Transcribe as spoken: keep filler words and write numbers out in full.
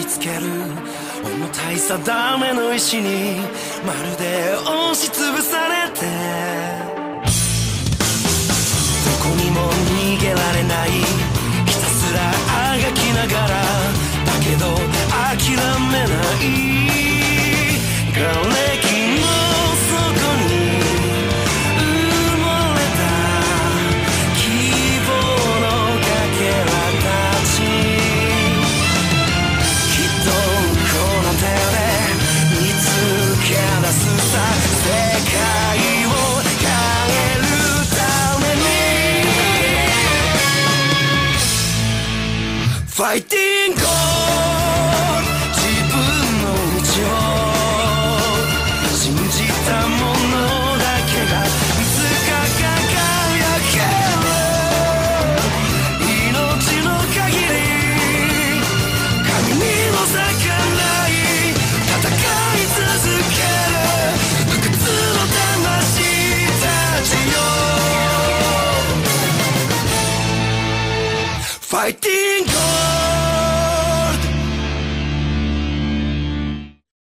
り付ける重たい定めの石にまるで押しつぶされて、どこにも逃げられない、ひたすらあがきながらだけど諦めない瓦礫の底に埋もれた希望のかけらたち、きっとこの手で見つけ出すさ、世界を変えるためにファイティングファイティング